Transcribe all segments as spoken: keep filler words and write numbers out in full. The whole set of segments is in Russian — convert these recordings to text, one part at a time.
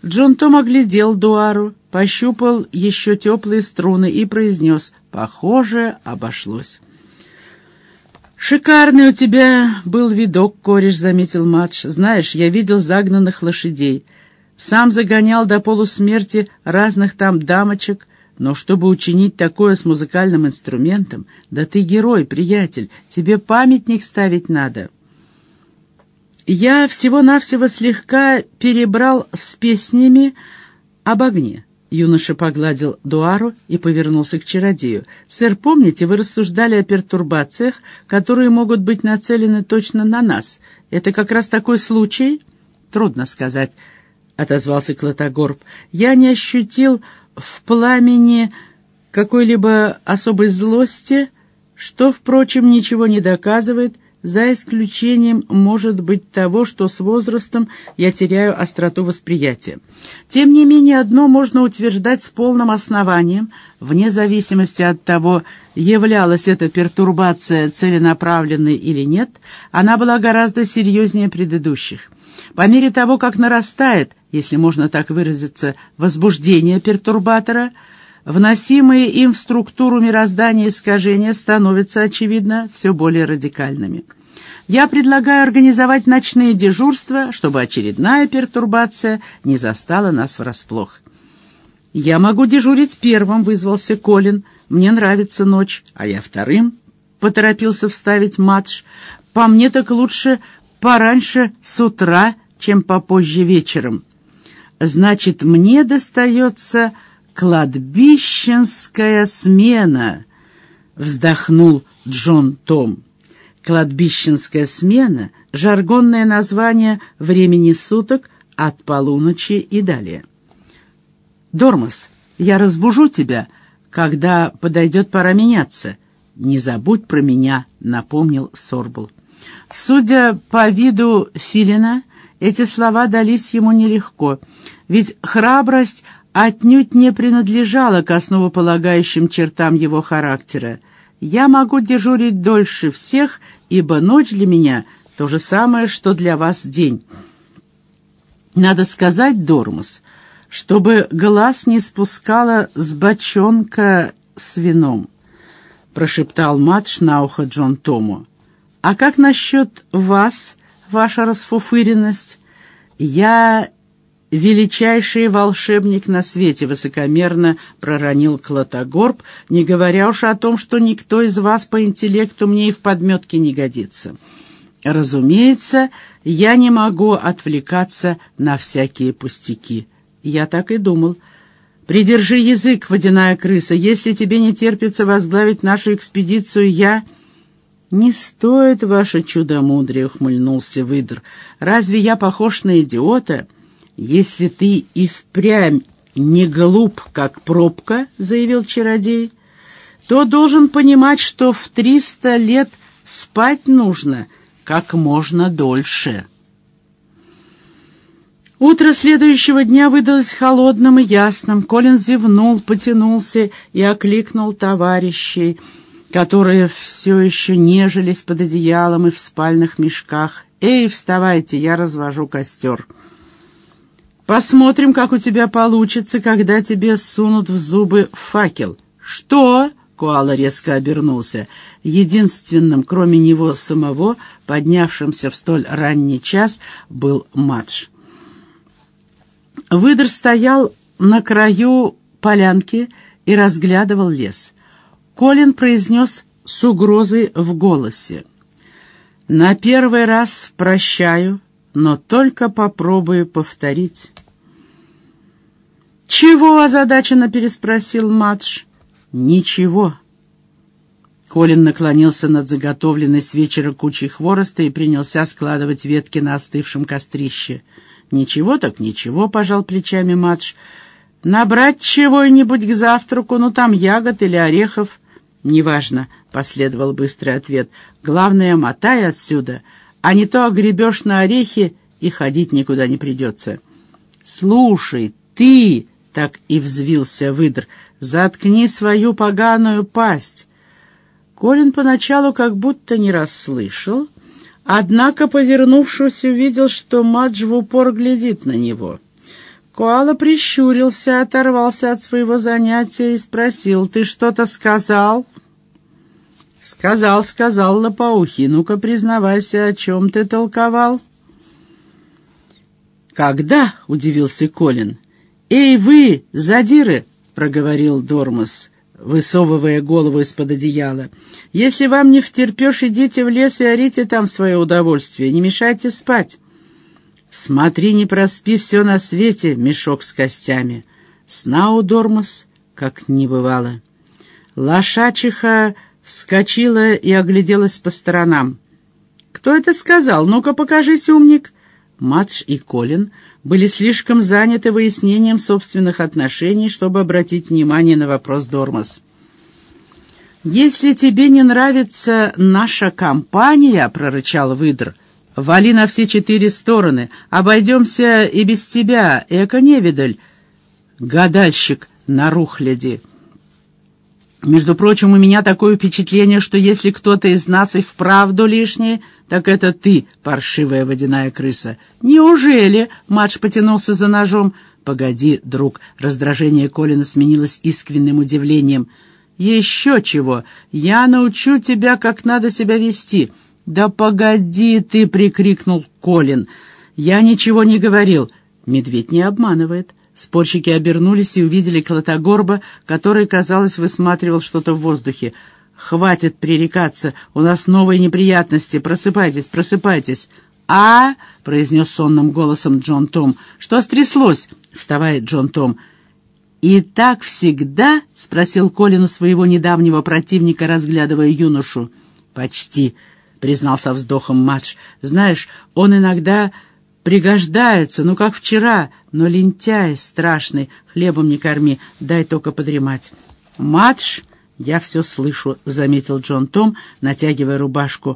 Джон Том оглядел Дуару, пощупал еще теплые струны и произнес: «Похоже, обошлось». «Шикарный у тебя был видок, кореш», — заметил Мадж. «Знаешь, я видел загнанных лошадей. Сам загонял до полусмерти разных там дамочек, но чтобы учинить такое с музыкальным инструментом, да ты герой, приятель, тебе памятник ставить надо». «Я всего-навсего слегка перебрал с песнями об огне». Юноша погладил Дуару и повернулся к чародею. «Сэр, помните, вы рассуждали о пертурбациях, которые могут быть нацелены точно на нас? Это как раз такой случай?» «Трудно сказать», — отозвался Клотогорб. «Я не ощутил в пламени какой-либо особой злости, что, впрочем, ничего не доказывает, за исключением, может быть, того, что с возрастом я теряю остроту восприятия. Тем не менее, одно можно утверждать с полным основанием, вне зависимости от того, являлась эта пертурбация целенаправленной или нет, она была гораздо серьезнее предыдущих. По мере того, как нарастает, если можно так выразиться, возбуждение пертурбатора, вносимые им в структуру мироздания искажения становятся, очевидно, все более радикальными. Я предлагаю организовать ночные дежурства, чтобы очередная пертурбация не застала нас врасплох. «Я могу дежурить первым», — вызвался Колин. «Мне нравится ночь, а я вторым», — поторопился вставить Мадж. «По мне так лучше пораньше с утра, чем попозже вечером». «Значит, мне достается кладбищенская смена», — вздохнул Джон Том. Кладбищенская смена — жаргонное название времени суток от полуночи и далее. «Дормас, я разбужу тебя, когда подойдет пора меняться. Не забудь про меня», — напомнил Сорбл. Судя по виду Филина, эти слова дались ему нелегко, ведь храбрость отнюдь не принадлежала к основополагающим чертам его характера. «Я могу дежурить дольше всех, ибо ночь для меня — то же самое, что для вас день». «Надо сказать, Дормус, чтобы глаз не спускала с бочонка с вином», — прошептал Мадж на ухо Джон Тому. «А как насчет вас, ваша расфуфыренность? Я величайший волшебник на свете», — высокомерно проронил Клотогорб, «не говоря уж о том, что никто из вас по интеллекту мне и в подметке не годится. Разумеется, я не могу отвлекаться на всякие пустяки». «Я так и думал. Придержи язык, водяная крыса. Если тебе не терпится возглавить нашу экспедицию, я...» «Не стоит ваше чудомудрие», — ухмыльнулся выдр. «Разве я похож на идиота?» «Если ты и впрямь не глуп, как пробка», — заявил чародей, «то должен понимать, что в триста лет спать нужно как можно дольше». Утро следующего дня выдалось холодным и ясным. Колин зевнул, потянулся и окликнул товарищей, которые все еще нежились под одеялом и в спальных мешках. «Эй, вставайте, я развожу костер. Посмотрим, как у тебя получится, когда тебе сунут в зубы факел». «Что?» — Коала резко обернулся. Единственным, кроме него самого, поднявшимся в столь ранний час, был Мадж. Выдр стоял на краю полянки и разглядывал лес. Колин произнес с угрозой в голосе: «На первый раз прощаю, но только попробую повторить». «Чего?» — озадаченно переспросил Мадж. «Ничего». Колин наклонился над заготовленной с вечера кучей хвороста и принялся складывать ветки на остывшем кострище. «Ничего так ничего», — пожал плечами Мадж. «Набрать чего-нибудь к завтраку, ну там ягод или орехов». «Неважно», — последовал быстрый ответ. «Главное, мотай отсюда, а не то огребешь на орехи и ходить никуда не придется». «Слушай, ты!» — так и взвился выдр. «Заткни свою поганую пасть». Колин поначалу как будто не расслышал, однако, повернувшись, увидел, что Мадж в упор глядит на него. Коала прищурился, оторвался от своего занятия и спросил: «Ты что-то сказал?» «Сказал, сказал, лопоухий. Ну-ка, признавайся, о чем ты толковал?» «Когда?» — удивился Колин. «Эй, вы, задиры!» — проговорил Дормас, высовывая голову из-под одеяла. «Если вам не втерпешь, идите в лес и орите там в свое удовольствие. Не мешайте спать. Смотри, не проспи все на свете, мешок с костями». Сна у Дормас как не бывало. Лошачиха вскочила и огляделась по сторонам. «Кто это сказал? Ну-ка, покажись, умник!» Мадж и Колин были слишком заняты выяснением собственных отношений, чтобы обратить внимание на вопрос Дормас. «Если тебе не нравится наша компания, — прорычал выдр, — вали на все четыре стороны, обойдемся и без тебя, эко-невидаль, гадальщик на рухляди. Между прочим, у меня такое впечатление, что если кто-то из нас и вправду лишний, так это ты, паршивая водяная крыса». «Неужели?» — Мадж потянулся за ножом. «Погоди, друг». Раздражение Колина сменилось искренним удивлением. «Еще чего! Я научу тебя, как надо себя вести». «Да погоди ты!» — прикрикнул Колин. «Я ничего не говорил». Медведь не обманывает. Спорщики обернулись и увидели Клотогорба, который, казалось, высматривал что-то в воздухе. «Хватит пререкаться, у нас новые неприятности. Просыпайтесь, просыпайтесь». «А?» — произнес сонным голосом Джон Том. «Что стряслось?» — вставает Джон Том. «И так всегда?» — спросил Колин у своего недавнего противника, разглядывая юношу. «Почти», — признал со вздохом Мадж. «Знаешь, он иногда пригождается, ну как вчера, но лентяй страшный, хлебом не корми, дай только подремать». «Мадж, я все слышу», — заметил Джон Том, натягивая рубашку.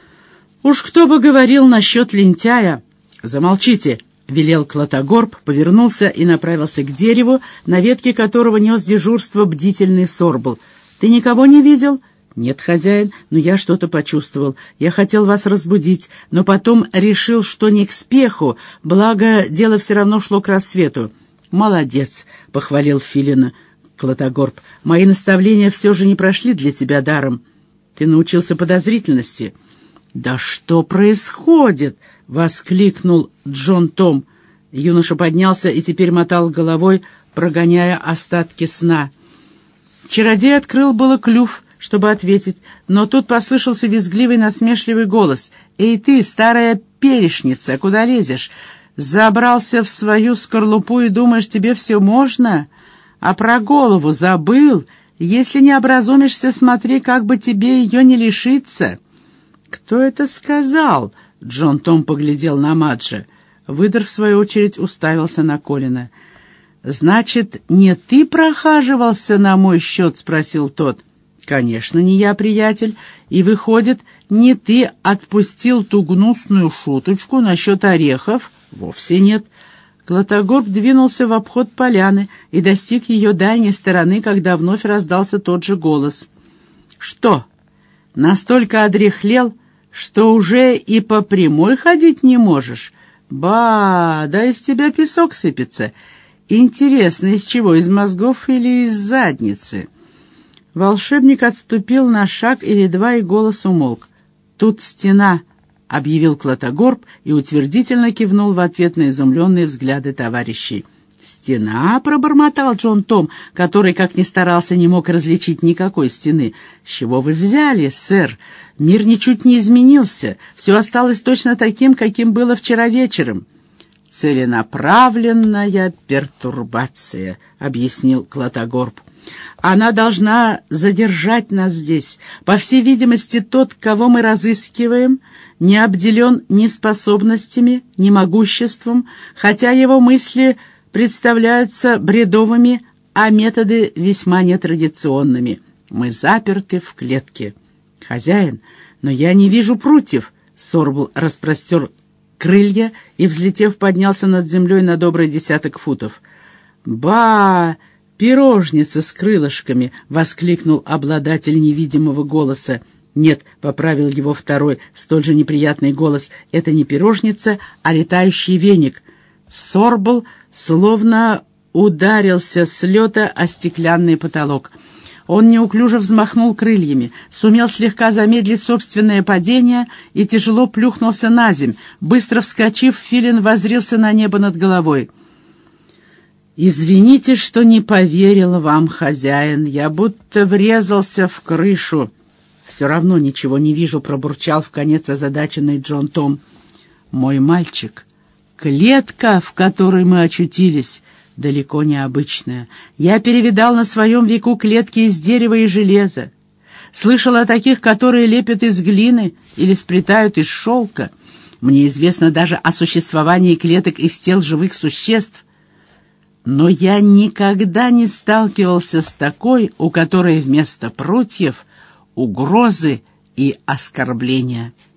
«Уж кто бы говорил насчет лентяя!» «Замолчите!» — велел Клотогорб, повернулся и направился к дереву, на ветке которого нес дежурство бдительный Сорбл. «Ты никого не видел?» «Нет, хозяин, но я что-то почувствовал. Я хотел вас разбудить, но потом решил, что не к спеху, благо дело все равно шло к рассвету». «Молодец!» — похвалил Филина Клотогорб. «Мои наставления все же не прошли для тебя даром. Ты научился подозрительности». «Да что происходит?» — воскликнул Джон Том. Юноша поднялся и теперь мотал головой, прогоняя остатки сна. Чародей открыл было клюв, чтобы ответить, но тут послышался визгливый насмешливый голос. «Эй ты, старая перешница, куда лезешь? Забрался в свою скорлупу и думаешь, тебе все можно? А про голову забыл? Если не образумишься, смотри, как бы тебе ее не лишиться». «Кто это сказал?» — Джон Том поглядел на Маджа. Выдр, в свою очередь, уставился на Колина. «Значит, не ты прохаживался на мой счет?» — спросил тот. «Конечно, не я, приятель. И, выходит, не ты отпустил ту гнусную шуточку насчет орехов?» «Вовсе нет». Клотогорб двинулся в обход поляны и достиг ее дальней стороны, когда вновь раздался тот же голос. «Что, настолько одряхлел, что уже и по прямой ходить не можешь? Ба, да из тебя песок сыпется. Интересно, из чего, из мозгов или из задницы?» Волшебник отступил на шаг или два, и голос умолк. «Тут стена», — объявил Клотогорб и утвердительно кивнул в ответ на изумленные взгляды товарищей. «Стена?» — пробормотал Джон Том, который, как ни старался, не мог различить никакой стены. «С чего вы взяли, сэр? Мир ничуть не изменился. Все осталось точно таким, каким было вчера вечером». «Целенаправленная пертурбация», — объяснил Клотогорб. «Она должна задержать нас здесь. По всей видимости, тот, кого мы разыскиваем, не обделен ни способностями, ни могуществом, хотя его мысли представляются бредовыми, а методы весьма нетрадиционными. Мы заперты в клетке». «Хозяин, но я не вижу прутьев». Сорбл распростер крылья и, взлетев, поднялся над землей на добрый десяток футов. «Ба! Пирожница с крылышками!» — воскликнул обладатель невидимого голоса. «Нет», — поправил его второй, столь же неприятный голос, — «это не пирожница, а летающий веник». Сорбл словно ударился с лета о стеклянный потолок. Он неуклюже взмахнул крыльями, сумел слегка замедлить собственное падение и тяжело плюхнулся на земь. Быстро вскочив, Филин воззрился на небо над головой. «Извините, что не поверил вам, хозяин. Я будто врезался в крышу». «Все равно ничего не вижу», — пробурчал вконец озадаченный Джон Том. «Мой мальчик, клетка, в которой мы очутились, далеко не обычная. Я перевидал на своем веку клетки из дерева и железа. Слышал о таких, которые лепят из глины или сплетают из шелка. Мне известно даже о существовании клеток из тел живых существ. Но я никогда не сталкивался с такой, у которой вместо прутьев угрозы и оскорбления».